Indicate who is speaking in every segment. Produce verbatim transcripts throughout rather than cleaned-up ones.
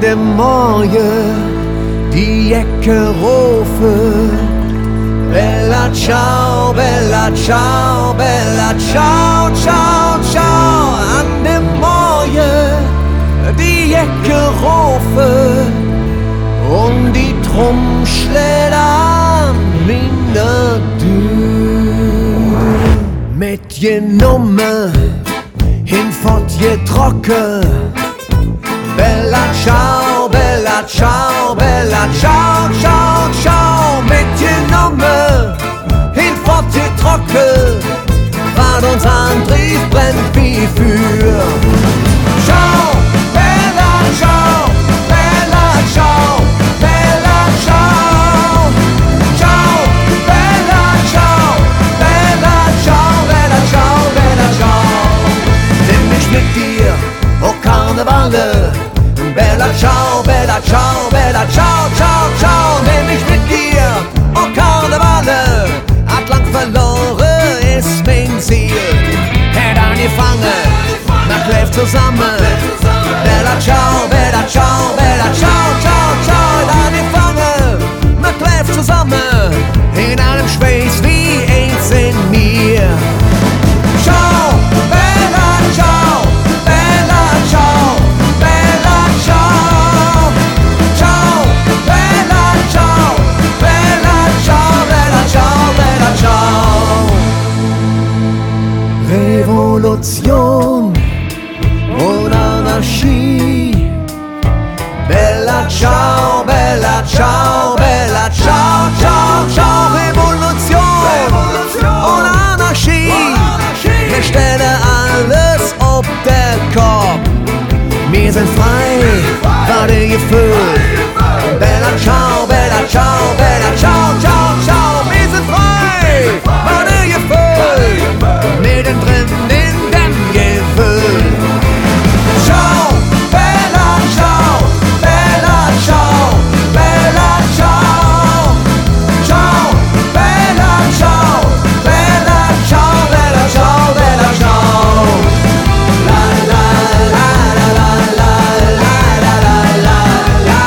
Speaker 1: dem Morgen die Ecke rufe. Bella ciao, bella ciao, bella ciao, ciao, ciao. An dem Morgen die Ecke rufe und die Drum schlägt an meine Tür. Mit je Nummer hinfort je trocken. Bella ciao, bella ciao, bella ciao, ciao, ciao. Mit je Nummer hinfort je trocken. Weil uns ein Brief brennt wie für. Ciao, bella ciao, bella ciao, bella ciao. Ciao, bella ciao, bella ciao, bella ciao, bella ciao. Nimm mich mit dir, oh Karnevaler. Bella ciao, bella ciao, bella ciao, ciao, ciao. Nimm mich mit dir, oh Karnevaler. Hat lang verloren ist mein Ziel. Hätt angefangen, nach Lev zusammen. Bella ciao, bella ciao, bella ciao, ciao, ciao. Hätt angefangen, nach Lev zusammen. In einem Space wie eins in mir. Ciao, bella ciao, bella ciao, bella ciao. Ciao, bella ciao, bella ciao, bella ciao, bella ciao. Revolution und Anarchie. Bella ciao, bella ciao, bella ciao, ciao, ciao. Revolution und Anarchie. Wir stellen alles auf den Kopf. Wir sind frei, warte gefüllt. Bella ciao, bella ciao, bella ciao, ciao, ciao. Wir sind frei, warte gefüllt. Mittendrin in dem Gefühl. Ciao, bella ciao, bella ciao, bella ciao. Ciao, bella ciao, bella ciao, bella ciao, bella ciao. La la la la la la la la la la la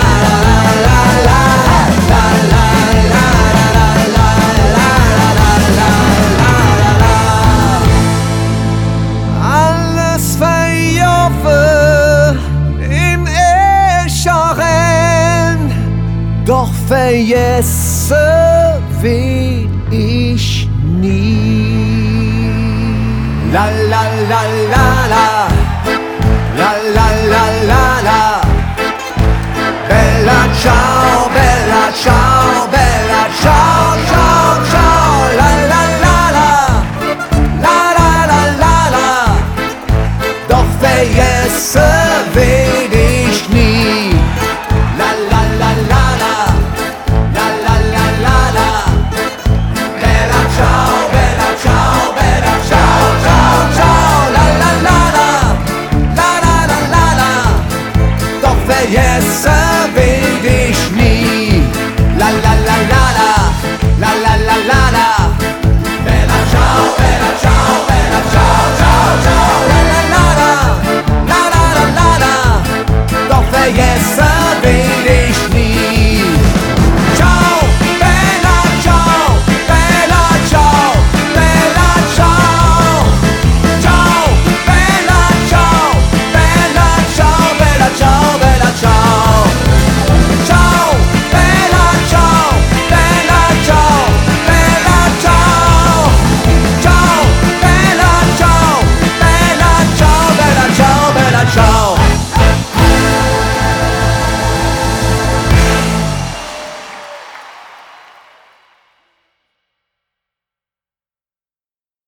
Speaker 1: la. Alles verjaufe im Escharen, doch vergesse will ich nie. La la la la la, la la la la la. Bella ciao, bella ciao, bella ciao, ciao, ciao. La la la la, la la la la la. Doch vergesse will